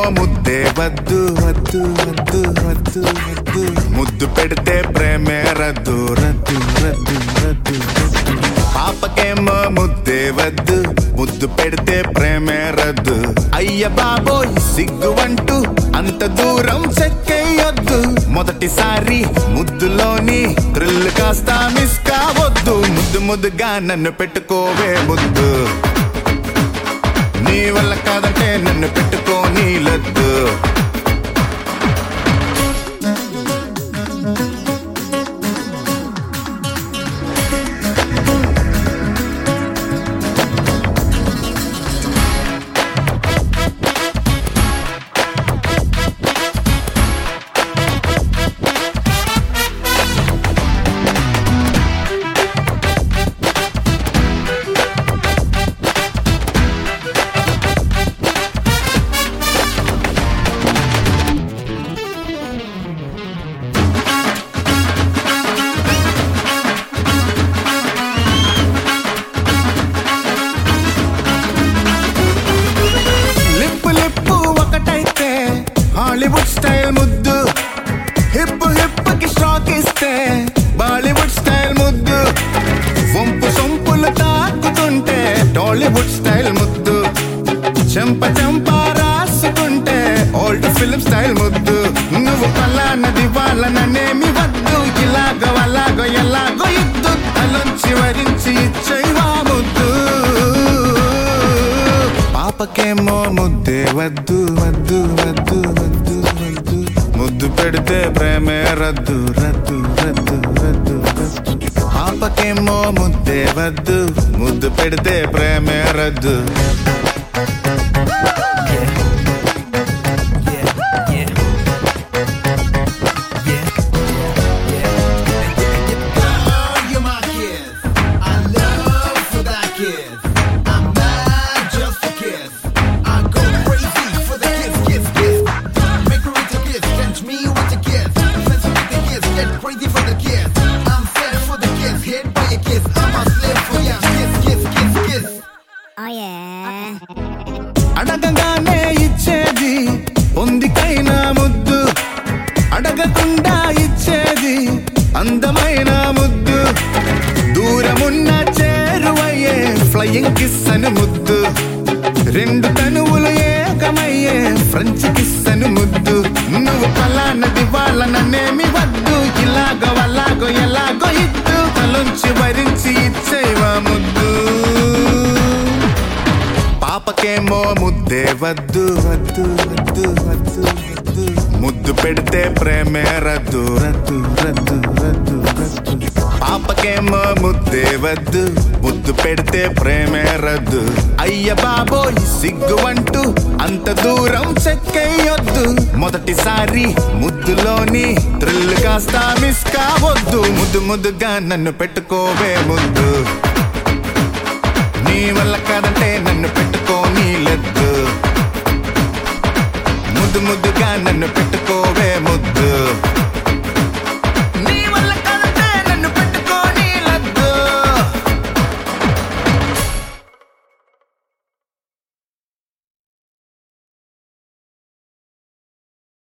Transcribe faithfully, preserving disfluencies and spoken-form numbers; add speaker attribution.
Speaker 1: ముద్దే వద్దు వద్దు వద్దు వద్దు వద్దు ముద్దు పెడితే ప్రేమే రద్దు రద్దు రద్దు రద్దు పాపకేమో ముద్దే వద్దు ముద్దు పెడితే ప్రేమే రద్దు అయ్య బాబోయ్ సిగ్గు అంటూ అంత దూరం చెక్కేయొద్దు మొదటిసారి ముద్దులోని థ్రిల్ కాస్త మిస్ కావద్దు ముద్దు ముద్దుగా నన్ను పెట్టుకోవే ముద్దు నీ వల్ల కాదంటే నన్ను పెట్టుకోని లద్దు హాలీవుడ్ స్టైల్ ముద్దు హిప్ హిప్ కి స్ట్రాక్ ఇస్తే బాలీవుడ్ స్టైల్ ముద్దు వంపు సొంపులు తాకుతుంటే టాలీవుడ్ స్టైల్ ముద్దు చెంప చెంప రాసుకుంటే ఓల్డ్ ఫిల్మ్ స్టైల్ ముద్దు నువ్వు పలానది వాళ్ళననేమి వద్దు ఇలాగో అలాగో ఎలాగో ఇద్దు తలొంచి వరించి ఇచ్చేవా ముద్దు పాపకేమో ముద్దే వద్దు వద్దు వద్దు వద్దు వద్దు ముద్దు పెడితే ప్రేమే రద్దు రద్దు రద్దు రద్దు రద్దు పాపకేమో ముద్దే వద్దు ముద్దు పెడితే ప్రేమే రద్దు అడగగానే ఇచ్చేది పొందికైన ముద్దు అడగకుండా ఇచ్చేది అందమైన ముద్దు దూరమున్న చేరువయ్యే ఫ్లయింగ్ కిస్ అని ముద్దు రెండు తనువులు ఏకమయ్యే ఫ్రెంచ్ కిస్ అని ముద్దు నువ్వు పలానది వాళ్ళననేమి వద్దు ఇలాగో అలాగో ఎలాగో ఇద్దు తలొంచి భరించి ఇచ్చేవా ముద్దు పాపకేమో ముద్దే వద్దు వద్దు వద్దు వద్దు వద్దు ముద్దు పెడితే ప్రేమే రద్దు రద్దు రద్దు రద్దు రద్దు పాపకేమో ముద్దే వద్దు ముద్దు పెడితే ప్రేమే రద్దు అయ్య బాబోయ్ సిగ్గు అంటూ అంత దూరం చెక్కేయొద్దు మొదటిసారి ముద్దులోని థ్రిల్ కాస్త మిస్ కావద్దు ముద్దు ముద్దుగా నన్ను పెట్టుకోవే ముద్దు నీ వల్ల కాదంటే నన్ను పెట్టుకోని లద్దు ముద్దు ముద్దుగా నన్ను పెట్టుకోవే ముద్దు